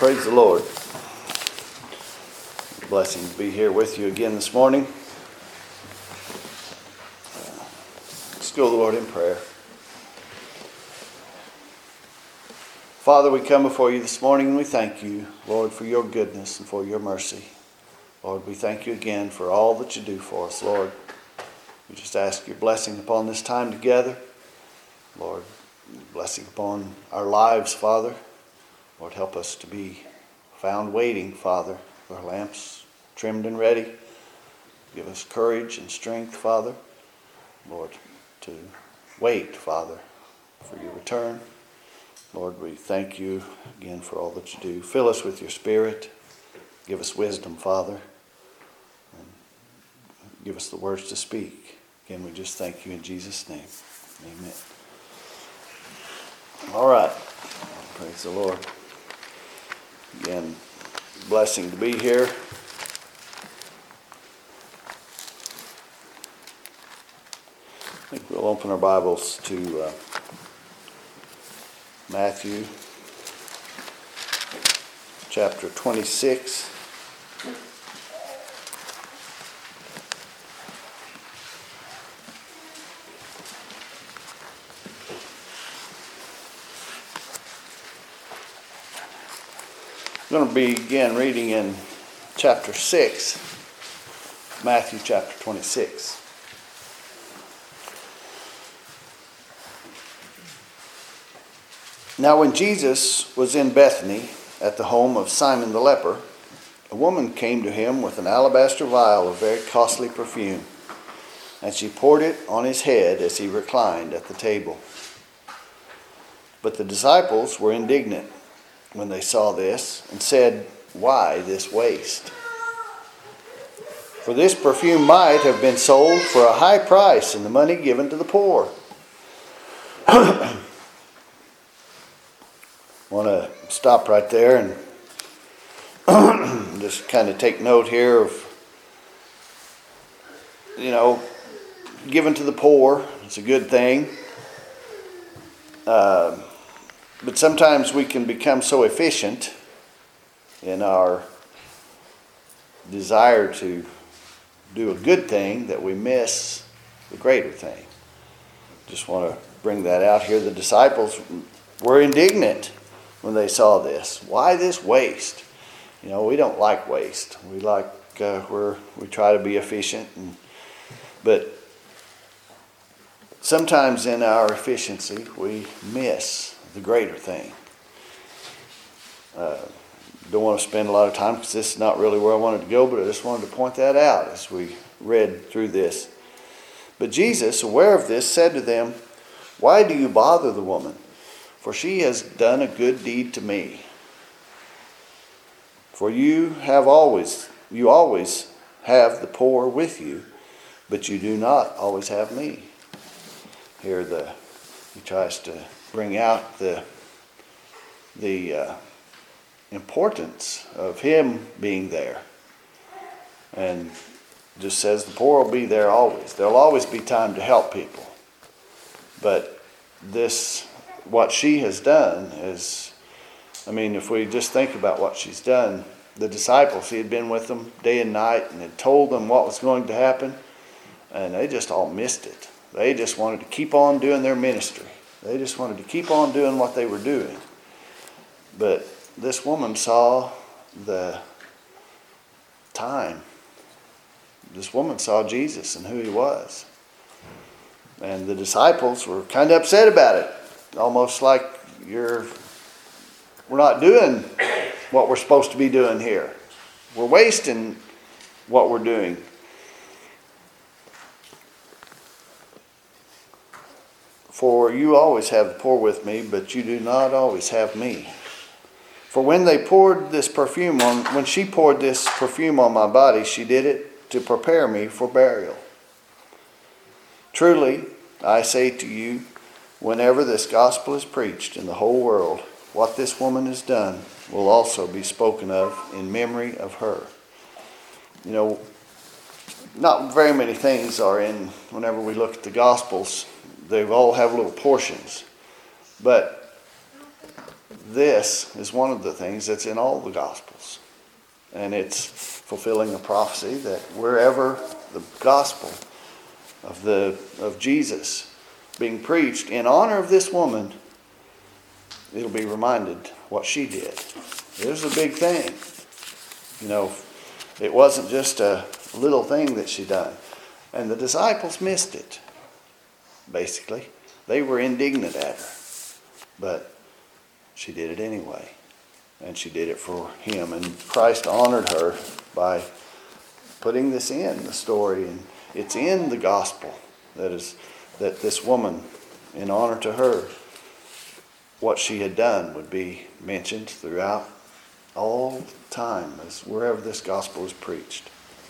Praise the Lord. Blessing to be here with you again this morning. Let's go to the Lord in prayer. Father, we come before you this morning and we thank you, Lord, for your goodness and for your mercy. Lord, we thank you again for all that you do for us, Lord. We just ask your blessing upon this time together. Lord, blessing upon our lives, Father. Lord, help us to be found waiting, Father, with our lamps trimmed and ready. Give us courage and strength, Father, Lord, to wait, Father, for your return. Lord, we thank you again for all that you do. Fill us with your Spirit. Give us wisdom, Father, and give us the words to speak. Again, we just thank you in Jesus' name. Amen. All right. Praise the Lord. Again, blessing to be here. I think we'll open our Bibles to Matthew chapter 26. I'm going to begin reading in chapter 6, Matthew chapter 26. Now when Jesus was in Bethany at the home of Simon the leper, a woman came to him with an alabaster vial of very costly perfume, and she poured it on his head as he reclined at the table. But the disciples were indignant when they saw this, and said, "Why this waste? For this perfume might have been sold for a high price and the money given to the poor." Want to stop right there and just kind of take note here of, given to the poor. It's a good thing. But sometimes we can become so efficient in our desire to do a good thing that we miss the greater thing. Just want to bring that out here. The disciples were indignant when they saw this. Why this waste? We don't like waste. We like we try to be efficient, but sometimes in our efficiency we miss the greater thing. Don't want to spend a lot of time because this is not really where I wanted to go, but I just wanted to point that out as we read through this. But Jesus, aware of this, said to them, "Why do you bother the woman? For she has done a good deed to me. For you always have the poor with you, but you do not always have me." Here he tries to bring out the importance of him being there. And just says the poor will be there always. There'll always be time to help people. But what she has done is, if we just think about what she's done, the disciples, he had been with them day and night and had told them what was going to happen, and they just all missed it. They just wanted to keep on doing their ministry. They just wanted to keep on doing what they were doing. But this woman saw the time. This woman saw Jesus and who he was. And the disciples were kind of upset about it. Almost like we're not doing what we're supposed to be doing here. We're wasting what we're doing. For you always have the poor with me, but you do not always have me. For when she poured this perfume on my body, she did it to prepare me for burial. Truly, I say to you, whenever this gospel is preached in the whole world, what this woman has done will also be spoken of in memory of her. Not very many things are in, whenever we look at the Gospels, they all have little portions. But this is one of the things that's in all the Gospels. And it's fulfilling a prophecy that wherever the gospel of Jesus being preached in honor of this woman, it'll be reminded what she did. It was a big thing. It wasn't just a little thing that she done. And the disciples missed it, basically. They were indignant at her. But she did it anyway. And she did it for him. And Christ honored her by putting this in the story. And it's in the gospel that this woman, in honor to her, what she had done would be mentioned throughout all time as wherever this gospel is preached.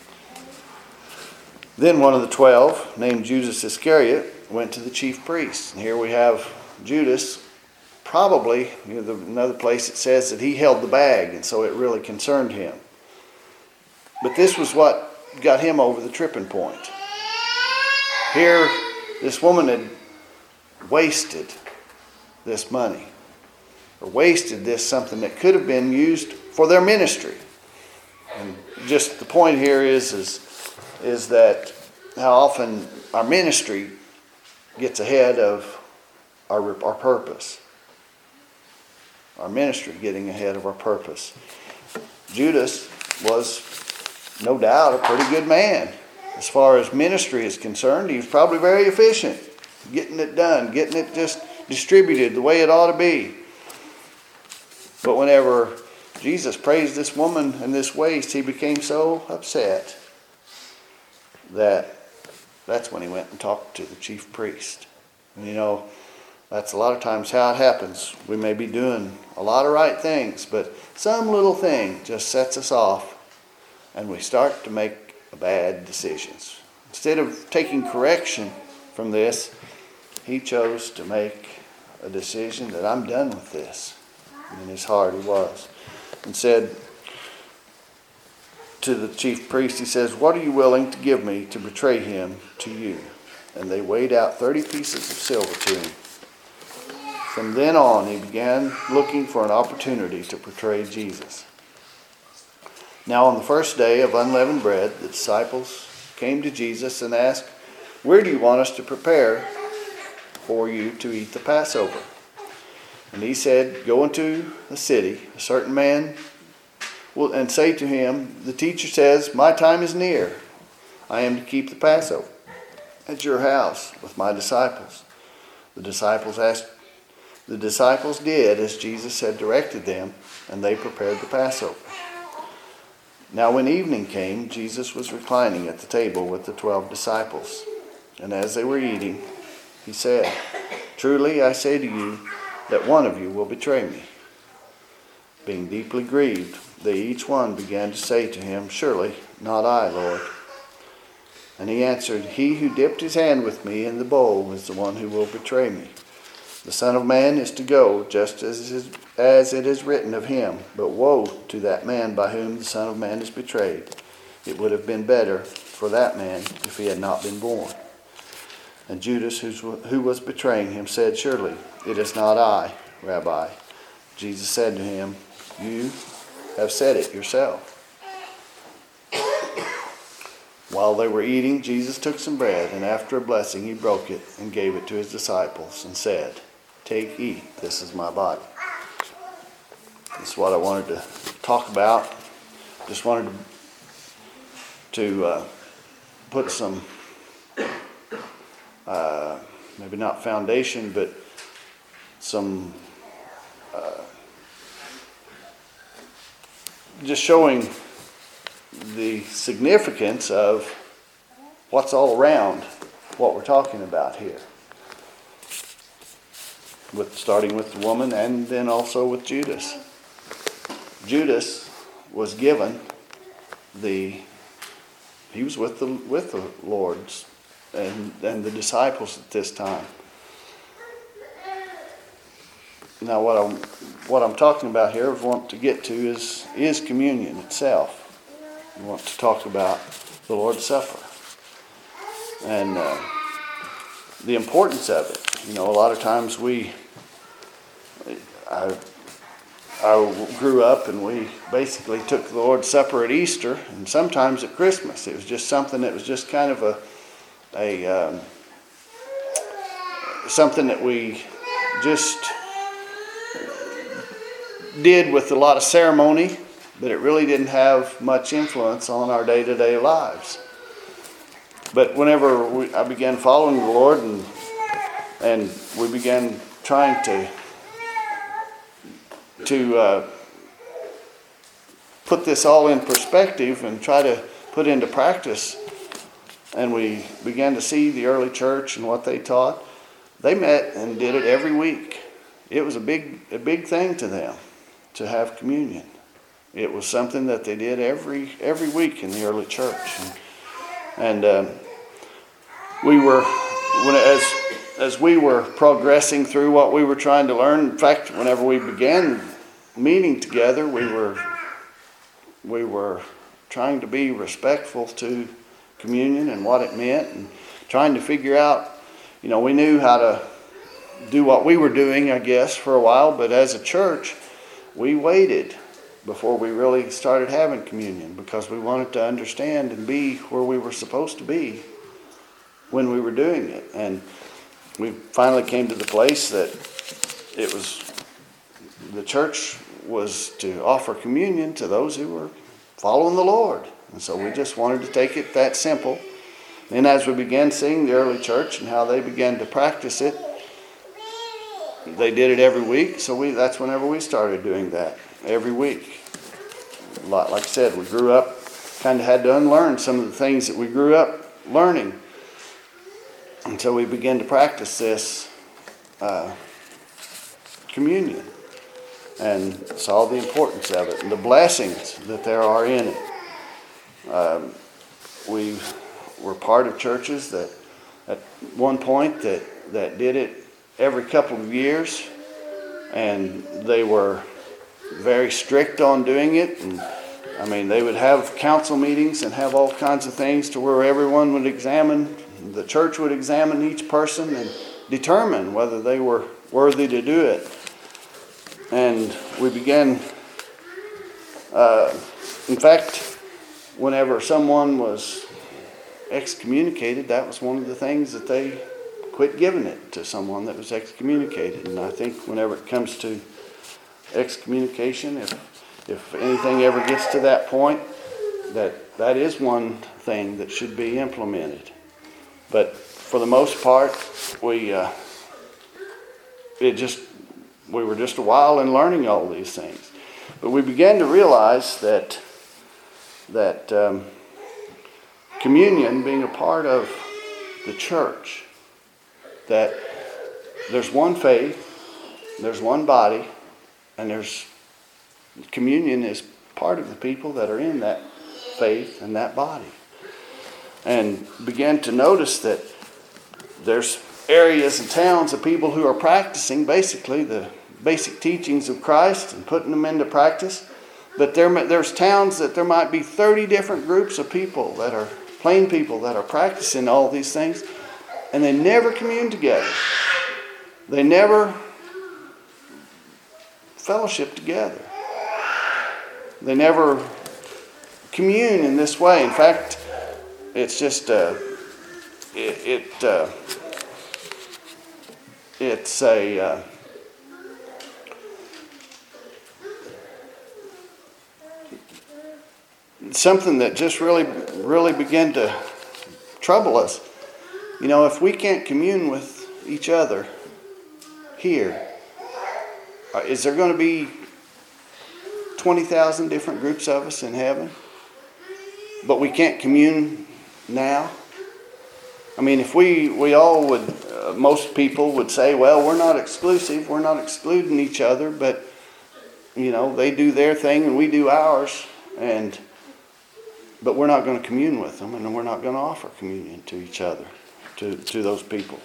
Then one of the 12, named Judas Iscariot, went to the chief priests. And here we have Judas. Probably, another place it says that he held the bag, and so it really concerned him. But this was what got him over the tripping point. Here, this woman had wasted this money, or wasted this something that could have been used for their ministry. And just the point here is that how often our ministry gets ahead of our purpose. Our ministry getting ahead of our purpose. Judas was no doubt a pretty good man. As far as ministry is concerned, he was probably very efficient. Getting it done, getting it just distributed the way it ought to be. But whenever Jesus praised this woman in this waste, he became so upset that's when he went and talked to the chief priest. And that's a lot of times how it happens. We may be doing a lot of right things, but some little thing just sets us off and we start to make bad decisions. Instead of taking correction from this, he chose to make a decision that I'm done with this. And in his heart he was. And said to the chief priest, he says, "What are you willing to give me to betray him to you?" And they weighed out 30 pieces of silver to him. From then on, he began looking for an opportunity to betray Jesus. Now on the first day of unleavened bread, the disciples came to Jesus and asked, "Where do you want us to prepare for you to eat the Passover?" And he said, "Go into the city, a certain man and say to him, 'The teacher says, my time is near. I am to keep the Passover at your house with my disciples.'" The disciples did as Jesus had directed them, and they prepared the Passover. Now when evening came, Jesus was reclining at the table with the 12 disciples. And as they were eating, he said, "Truly I say to you that one of you will betray me." Being deeply grieved, they each one began to say to him, "Surely not I, Lord." And he answered, "He who dipped his hand with me in the bowl is the one who will betray me. The Son of Man is to go just as it is written of him. But woe to that man by whom the Son of Man is betrayed. It would have been better for that man if he had not been born." And Judas, who was betraying him, said, "Surely it is not I, Rabbi." Jesus said to him, "You have said it yourself." While they were eating, Jesus took some bread, and after a blessing he broke it and gave it to his disciples and said, "Take, eat, this is my body." This is what I wanted to talk about. Just wanted to put some, maybe not foundation, but some, just showing the significance of what's all around what we're talking about here. Starting with the woman and then also with Judas. Judas was given he was with the Lord's and the disciples at this time. Now what I'm talking about here, I want to get to is communion itself. I want to talk about the Lord's Supper and the importance of it. A lot of times I grew up and we basically took the Lord's Supper at Easter and sometimes at Christmas. It was just something that was just kind of something that we just did with a lot of ceremony, but it really didn't have much influence on our day-to-day lives. But whenever I began following the Lord and we began trying to put this all in perspective and try to put into practice, and we began to see the early church and what they taught, they met and did it every week. It was a big thing to them to have communion. It was something that they did every week in the early church, and we were as we were progressing through what we were trying to learn. In fact, whenever we began meeting together, we were trying to be respectful to communion and what it meant, and trying to figure out, we knew how to do what we were doing, I guess, for a while, but as a church, we waited before we really started having communion because we wanted to understand and be where we were supposed to be when we were doing it. And we finally came to the place that the church was to offer communion to those who were following the Lord. And so we just wanted to take it that simple. And as we began seeing the early church and how they began to practice it, they did it every week. So that's whenever we started doing that, every week. Like I said, we grew up, kind of had to unlearn some of the things that we grew up learning. And so we began to practice this communion and saw the importance of it and the blessings that there are in it. We were part of churches that at one point that did it every couple of years, and they were very strict on doing it. And I mean, they would have council meetings and have all kinds of things to where everyone would the church would examine each person and determine whether they were worthy to do it. And we began, in fact, whenever someone was excommunicated, that was one of the things that they quit giving it to someone that was excommunicated. And I think whenever it comes to excommunication, if anything ever gets to that point, that is one thing that should be implemented. But for the most part, we were just a while in learning all these things. But we began to realize that communion being a part of the church, that there's one faith, there's one body, and communion is part of the people that are in that faith and that body. And began to notice that there's areas and towns of people who are practicing basically the basic teachings of Christ and putting them into practice. But there's towns that there might be 30 different groups of people that are plain people that are practicing all these things, and they never commune together. They never fellowship together. They never commune in this way. In fact, it's just something that just really began to trouble us. If we can't commune with each other here, is there going to be 20,000 different groups of us in heaven? But we can't commune now? I mean, if we all would, most people would say, well, we're not exclusive, we're not excluding each other, but, they do their thing and we do ours, but we're not going to commune with them, and we're not going to offer communion to each other, to those people.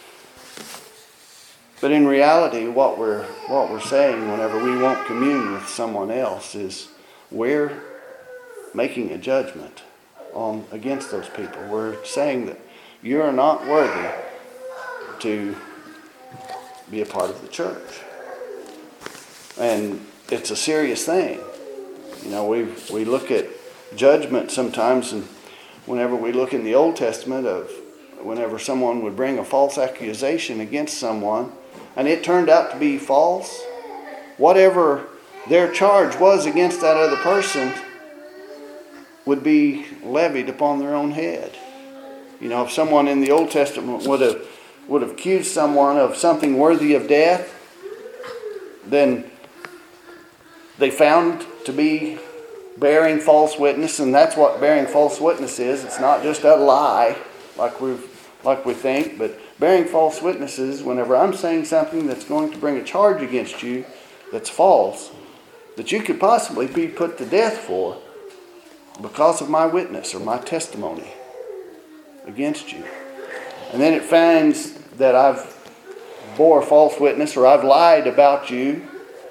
But in reality, what we're saying whenever we won't commune with someone else is we're making a judgment against those people. We're saying that you are not worthy to be a part of the church. And it's a serious thing. You know, we look at judgment sometimes, and whenever we look in the Old Testament of whenever someone would bring a false accusation against someone, and it turned out to be false, whatever their charge was against that other person would be levied upon their own head. You know, if someone in the Old Testament would have accused someone of something worthy of death, then they found to be bearing false witness, and that's what bearing false witness is. It's not just a lie like we think, but bearing false witnesses, whenever I'm saying something that's going to bring a charge against you that's false, that you could possibly be put to death for because of my witness or my testimony against you. And then it finds that I've bore false witness or I've lied about you.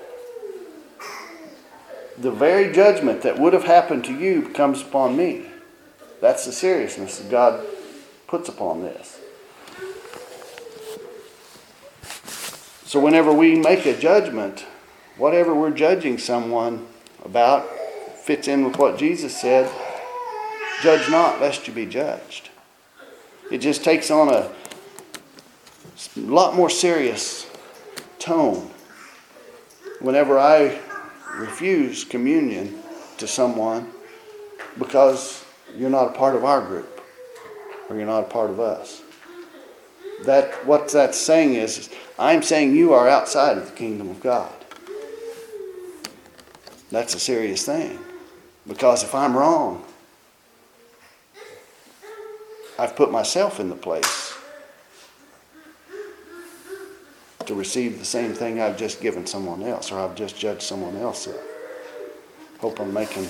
The very judgment that would have happened to you comes upon me. That's the seriousness that God puts upon this. So whenever we make a judgment, whatever we're judging someone about fits in with what Jesus said, judge not lest you be judged. It just takes on a lot more serious tone whenever I refuse communion to someone because you're not a part of our group or you're not a part of us. What that's saying is I'm saying you are outside of the kingdom of God. That's a serious thing, because if I'm wrong, I've put myself in the place to receive the same thing I've just given someone else, or I've just judged someone else. Hope I'm making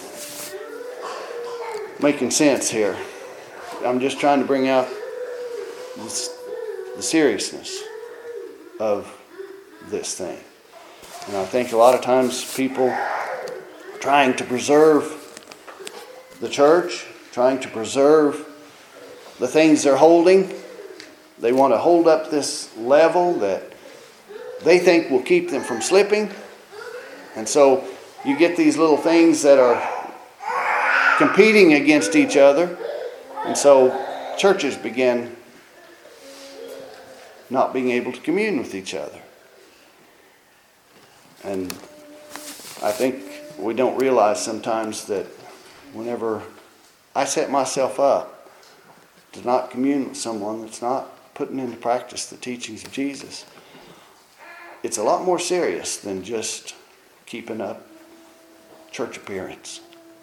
sense here. I'm just trying to bring out the seriousness of this thing. And I think a lot of times people trying to preserve the church, trying to preserve the things they're holding, they want to hold up this level that they think will keep them from slipping. And so you get these little things that are competing against each other. And so churches begin not being able to commune with each other. And I think we don't realize sometimes that whenever I set myself up to not commune with someone that's not putting into practice the teachings of Jesus, it's a lot more serious than just keeping up church appearance.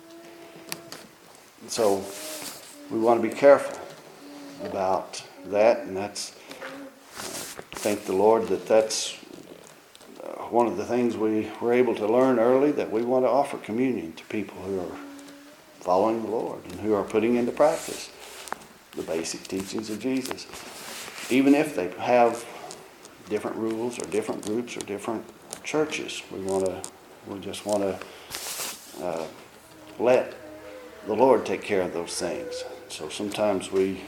And so we want to be careful about that, and that's, thank the Lord that that's one of the things we were able to learn early, that we want to offer communion to people who are following the Lord and who are putting into practice the basic teachings of Jesus. Even if they have different rules or different groups or different churches, we just want to let the Lord take care of those things. So sometimes we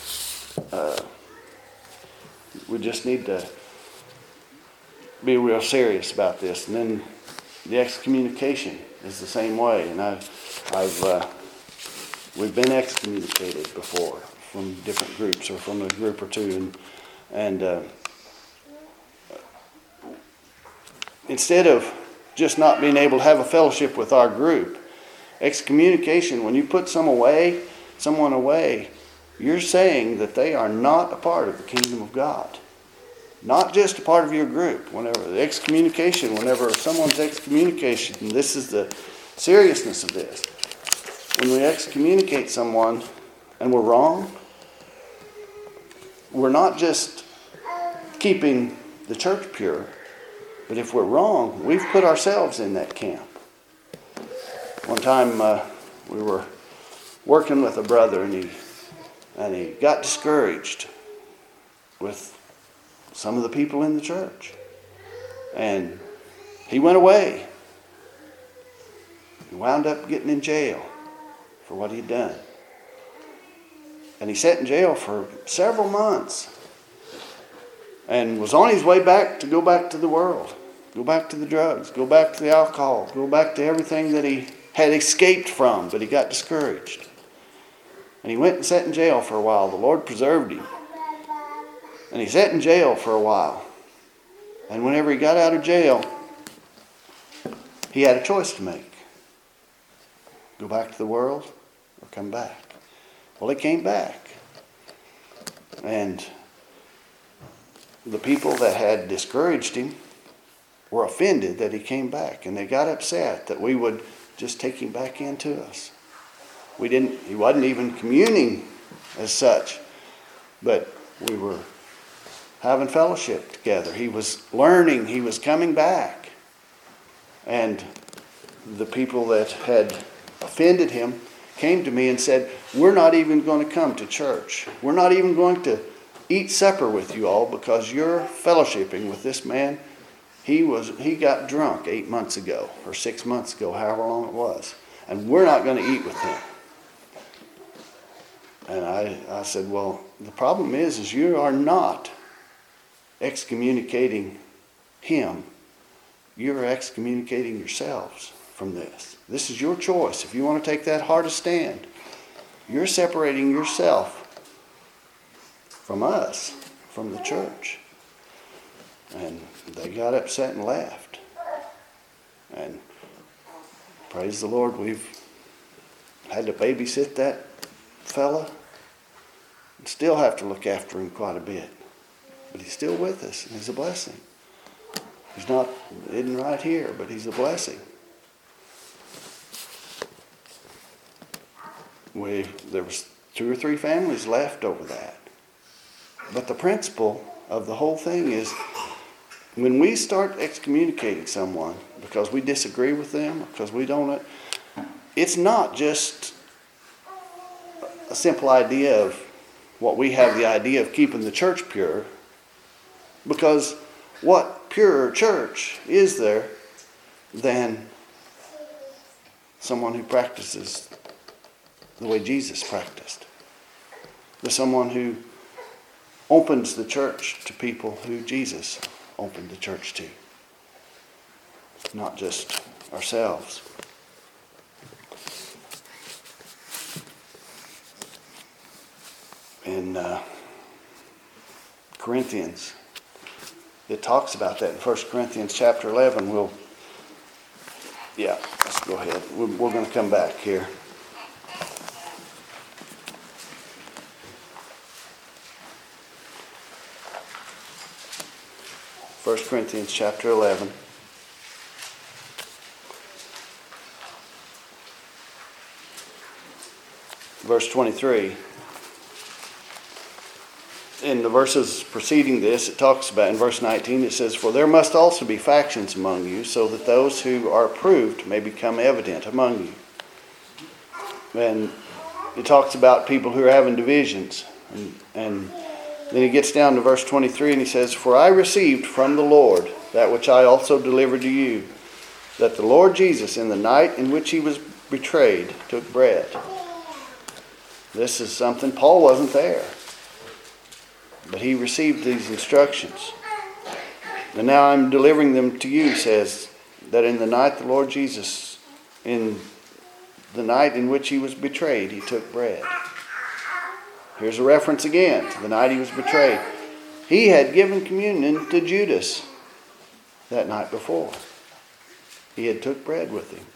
just need to be real serious about this. And then the excommunication is the same way. And we've been excommunicated before from different groups or from a group or two, and instead of just not being able to have a fellowship with our group, excommunication, when you put someone away, you're saying that they are not a part of the kingdom of God. Not just a part of your group. Whenever someone's excommunication, and this is the seriousness of this. When we excommunicate someone and we're wrong, we're not just keeping the church pure, but if we're wrong, we've put ourselves in that camp. One time we were working with a brother, and he got discouraged with some of the people in the church. And he went away. He wound up getting in jail for what he'd done. And he sat in jail for several months and was on his way back to go back to the world. Go back to the drugs. Go back to the alcohol. Go back to everything that he had escaped from, but he got discouraged. And he went and sat in jail for a while. The Lord preserved him. And he sat in jail for a while. And whenever he got out of jail, he had a choice to make. Go back to the world or come back. Well, he came back. And the people that had discouraged him were offended that he came back. And they got upset that we would just take him back into us. He wasn't even communing as such, but we were having fellowship together. He was learning, he was coming back. And the people that had offended him came to me and said, we're not even going to come to church. We're not even going to eat supper with you all because you're fellowshipping with this man. He got drunk 8 months ago or 6 months ago, however long it was. And we're not going to eat with him. And I said, well, the problem is you are not excommunicating him. You're excommunicating yourselves from this. This is your choice. If you want to take that hard a stand, you're separating yourself from us, from the church. And they got upset and left. And praise the Lord, we've had to babysit that fella and still have to look after him quite a bit. But he's still with us, and he's a blessing. He's not hidden right here, but he's a blessing. There was 2 or 3 families left over that. But the principle of the whole thing is when we start excommunicating someone because we disagree with them, because we don't, it's not just a simple idea of what we have the idea of keeping the church pure, because what pure church is there than someone who practices the way Jesus practiced? There's someone who opens the church to people who Jesus opened the church to, not just ourselves. In Corinthians, it talks about that in 1 Corinthians chapter 11. Let's go ahead. We're going to come back here. 1 Corinthians chapter 11. Verse 23. In the verses preceding this, it talks about, in verse 19, it says, "For there must also be factions among you, so that those who are approved may become evident among you." And it talks about people who are having divisions. And then he gets down to verse 23 and he says, "For I received from the Lord that which I also delivered to you, that the Lord Jesus, in the night in which he was betrayed, took bread." This is something, Paul wasn't there, but he received these instructions. "And now I'm delivering them to you," he says, "that in the night the Lord Jesus, in the night in which he was betrayed, he took bread." Here's a reference again to the night he was betrayed. He had given communion to Judas that night before. He had took bread with him.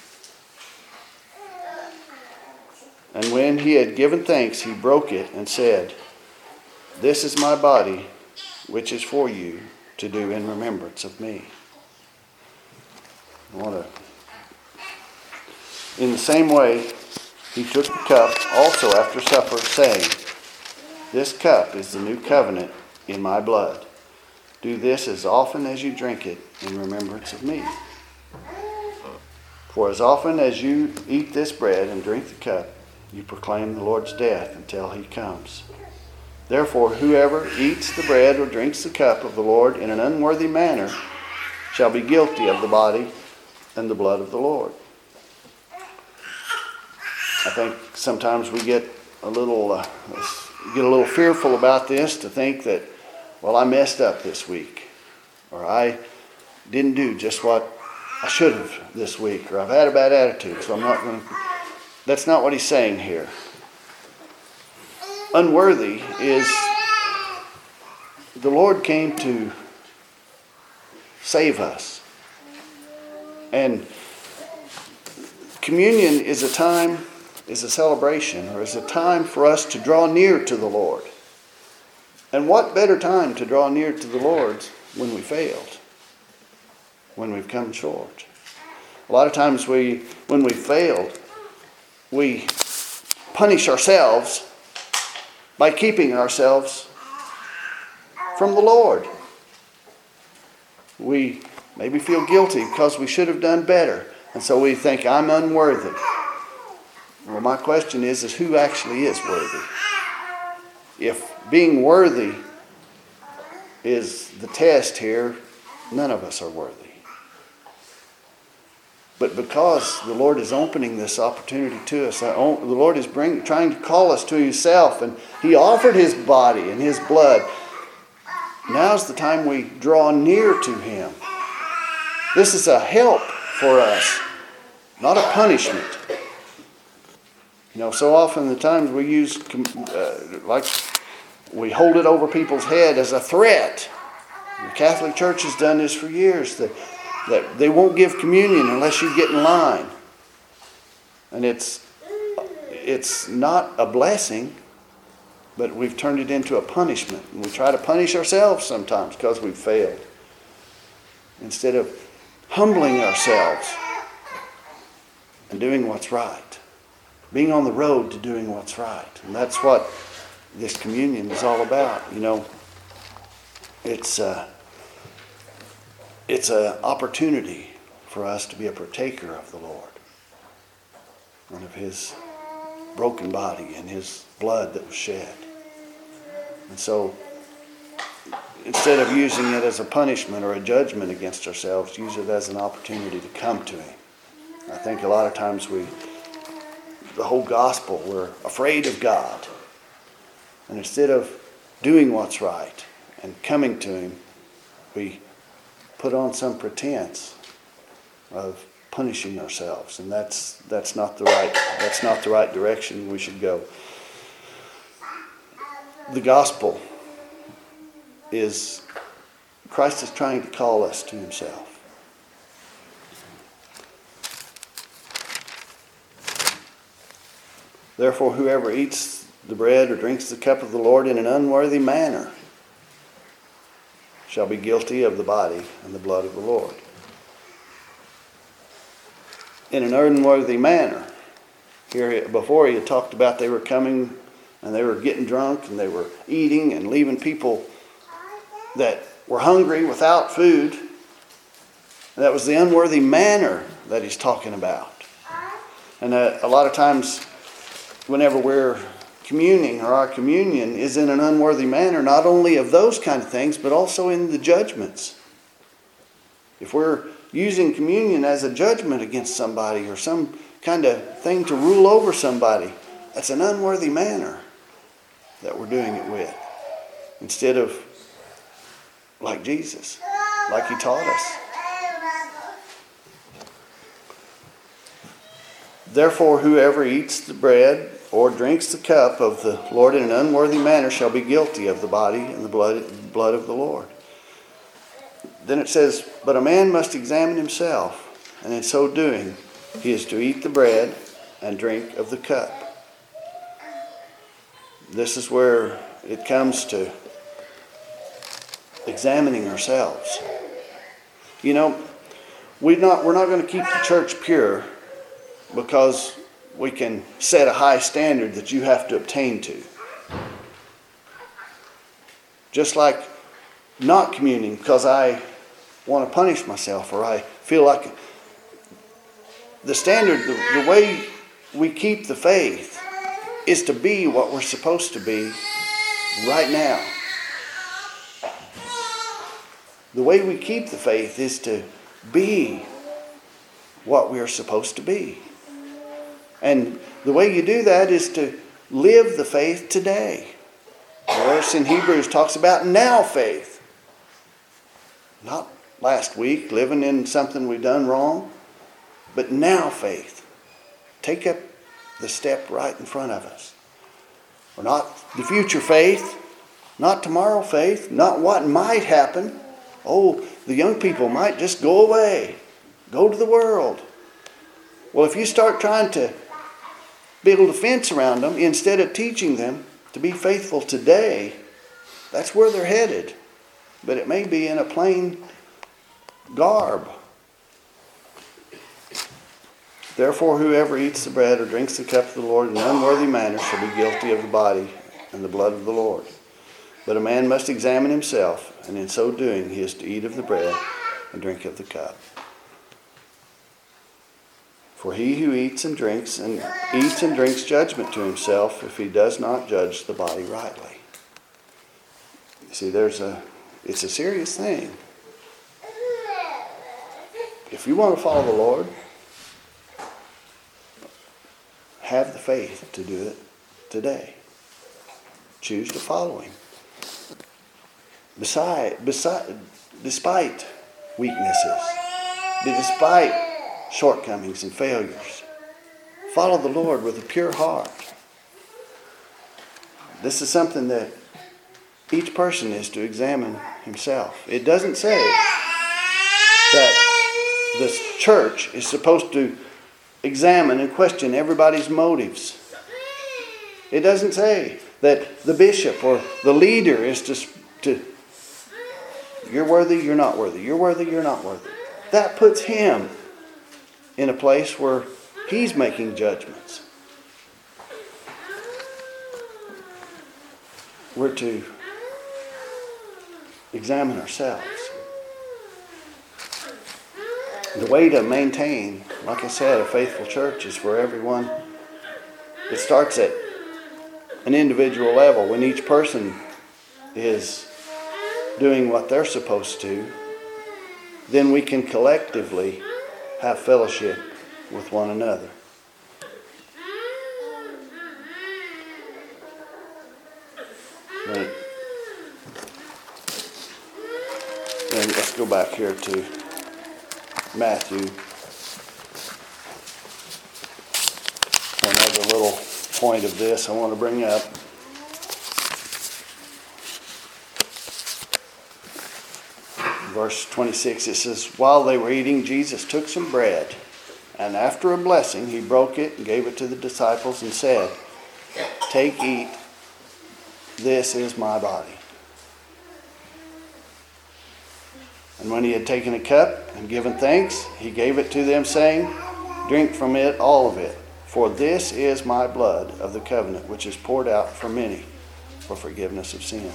"And when he had given thanks, he broke it and said, 'This is my body, which is for you, to do in remembrance of me.'" In the same way, he took the cup also after supper, saying, "This cup is the new covenant in my blood. Do this as often as you drink it in remembrance of me. For as often as you eat this bread and drink the cup, you proclaim the Lord's death until he comes. Therefore, whoever eats the bread or drinks the cup of the Lord in an unworthy manner shall be guilty of the body and the blood of the Lord." I think sometimes we get a little fearful about this, to think that, well, I messed up this week, or I didn't do just what I should have this week, or I've had a bad attitude, so I'm not going to. That's not what he's saying here. Unworthy is the Lord came to save us. And communion is a time, is a celebration, or is a time for us to draw near to the Lord. And what better time to draw near to the Lord when we failed, when we've come short? A lot of times when we failed, we punish ourselves by keeping ourselves from the Lord. We maybe feel guilty because we should have done better. And so we think, I'm unworthy. Well, my question is who actually is worthy? If being worthy is the test here, none of us are worthy. But because the Lord is opening this opportunity to us, the Lord is trying to call us to Himself, and He offered His body and His blood. Now's the time we draw near to Him. This is a help for us, not a punishment. So often the times we use, like we hold it over people's head as a threat. The Catholic Church has done this for years, that they won't give communion unless you get in line. And it's not a blessing, but we've turned it into a punishment. And we try to punish ourselves sometimes because we've failed, instead of humbling ourselves and doing what's right. Being on the road to doing what's right. And that's what this communion is all about. It's an opportunity for us to be a partaker of the Lord and of His broken body and His blood that was shed. And so, instead of using it as a punishment or a judgment against ourselves, use it as an opportunity to come to Him. I think a lot of times the whole gospel, we're afraid of God. And instead of doing what's right and coming to Him, we put on some pretense of punishing ourselves, and that's not the right direction we should go. The gospel is Christ is trying to call us to Himself. Therefore, whoever eats the bread or drinks the cup of the Lord in an unworthy manner shall be guilty of the body and the blood of the Lord. In an unworthy manner. Here before he had talked about they were coming and they were getting drunk and they were eating and leaving people that were hungry without food. And that was the unworthy manner that he's talking about. And a lot of times whenever we're communing, or our communion is in an unworthy manner, not only of those kind of things, but also in the judgments. If we're using communion as a judgment against somebody or some kind of thing to rule over somebody, that's an unworthy manner that we're doing it with. Instead of like Jesus, like He taught us. Therefore, whoever eats the bread or drinks the cup of the Lord in an unworthy manner shall be guilty of the body and the blood of the Lord. Then it says, but a man must examine himself, and in so doing he is to eat the bread and drink of the cup. This is where it comes to examining ourselves. We're not going to keep the church pure because we can set a high standard that you have to obtain to. Just like not communing because I want to punish myself, or I feel like the standard, the way we keep the faith is to be what we're supposed to be right now. The way we keep the faith is to be what we are supposed to be. And the way you do that is to live the faith today. The verse in Hebrews talks about now faith. Not last week, living in something we've done wrong. But now faith. Take up the step right in front of us. We're not the future faith, not tomorrow faith, not what might happen. Oh, the young people might just go away, go to the world. Well, if you start trying to build a fence around them instead of teaching them to be faithful today, that's where they're headed. But it may be in a plain garb. Therefore, whoever eats the bread or drinks the cup of the Lord in an unworthy manner shall be guilty of the body and the blood of the Lord. But a man must examine himself, and in so doing he is to eat of the bread and drink of the cup. For he who eats and drinks judgment to himself if he does not judge the body rightly. You see, it's a serious thing. If you want to follow the Lord, have the faith to do it today. Choose to follow Him. Despite weaknesses, despite shortcomings and failures, follow the Lord with a pure heart. This is something that each person is to examine himself. It doesn't say that the church is supposed to examine and question everybody's motives. It doesn't say that the bishop or the leader is to you're worthy, you're not worthy. You're worthy, you're not worthy. That puts him in a place where he's making judgments. We're to examine ourselves. The way to maintain, like I said, a faithful church is for everyone. It starts at an individual level when each person is doing what they're supposed to. Then we can collectively have fellowship with one another. Right. And let's go back here to Matthew. Another little point of this I want to bring up. Verse 26, it says, while they were eating, Jesus took some bread, and after a blessing, he broke it and gave it to the disciples and said, take, eat, this is my body. And when he had taken a cup and given thanks, he gave it to them, saying, drink from it, all of it, for this is my blood of the covenant, which is poured out for many for forgiveness of sin.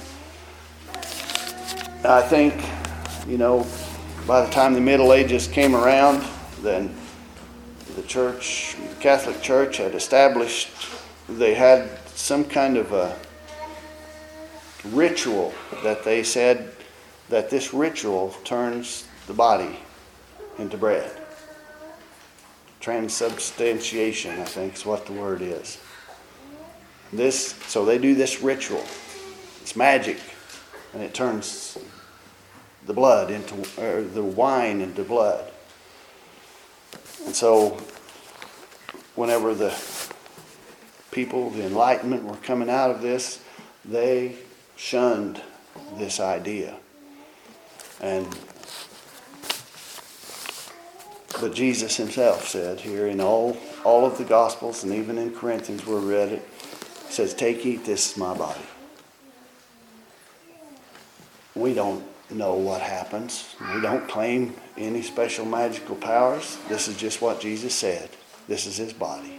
I think, by the time the Middle Ages came around, then the church, the Catholic Church had established, they had some kind of a ritual that they said that this ritual turns the body into bread. Transubstantiation, I think is what the word is. So they do this ritual. It's magic, and it turns the blood the wine into blood. And so whenever the people, the Enlightenment, were coming out of this, they shunned this idea. But Jesus himself said here in all of the Gospels, and even in Corinthians where we read it, he says, take, eat, this is my body. We don't know what happens. We don't claim any special magical powers. This is just what Jesus said. This is his body.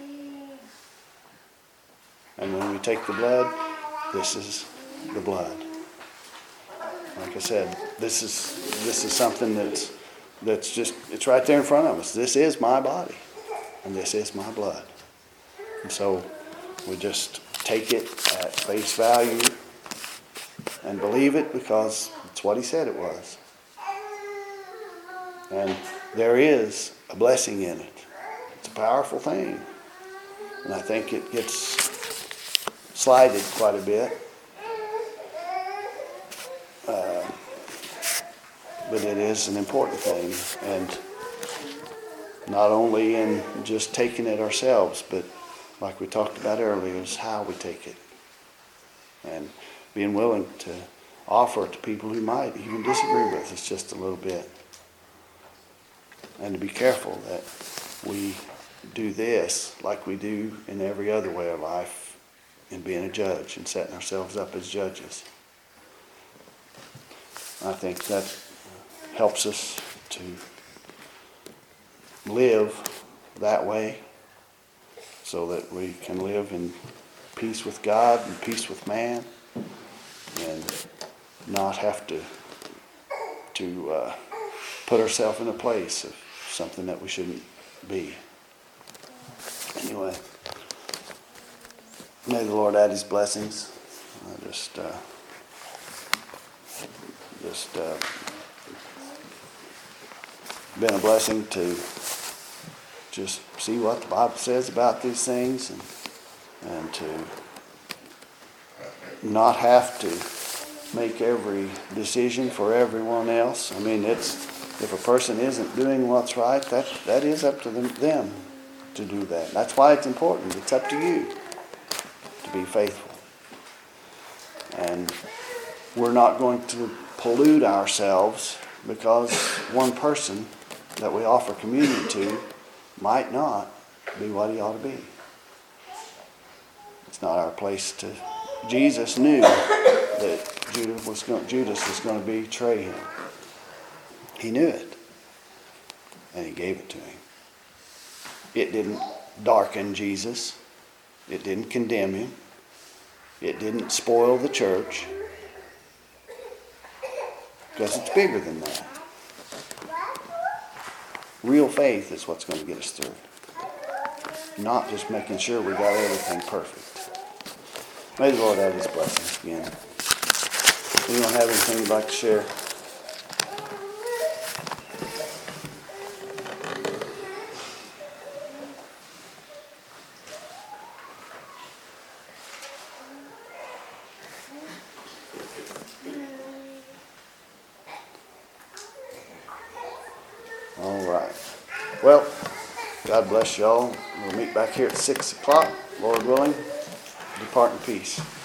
And when we take the blood, this is the blood. Like I said, this is something that's just, it's right there in front of us. This is my body, and this is my blood. And so we just take it at face value and believe it because it's what he said it was. And there is a blessing in it. It's a powerful thing. And I think it gets slighted quite a bit. But it is an important thing, and not only in just taking it ourselves, but like we talked about earlier, is how we take it. And being willing to offer it to people who might even disagree with us just a little bit. And to be careful that we do this like we do in every other way of life, in being a judge and setting ourselves up as judges. I think that helps us to live that way so that we can live in peace with God and peace with man, and not have to put ourselves in a place of something that we shouldn't be. Anyway, may the Lord add his blessings. Been a blessing to just see what the Bible says about these things, and to not have to make every decision for everyone else. I mean, if a person isn't doing what's right, that is up to them to do that. That's why it's important. It's up to you to be faithful. And we're not going to pollute ourselves because one person that we offer communion to might not be what he ought to be. It's not our place to. Jesus knew that Judas was going to betray him. He knew it, and he gave it to him. It didn't darken Jesus. It didn't condemn him. It didn't spoil the church, because it's bigger than that. Real faith is what's going to get us through. Not just making sure we got everything perfect. May the Lord add his blessings again. Anyone have anything you'd like to share? All right. Well, God bless y'all. We'll meet back here at 6 o'clock, Lord willing. Depart in peace.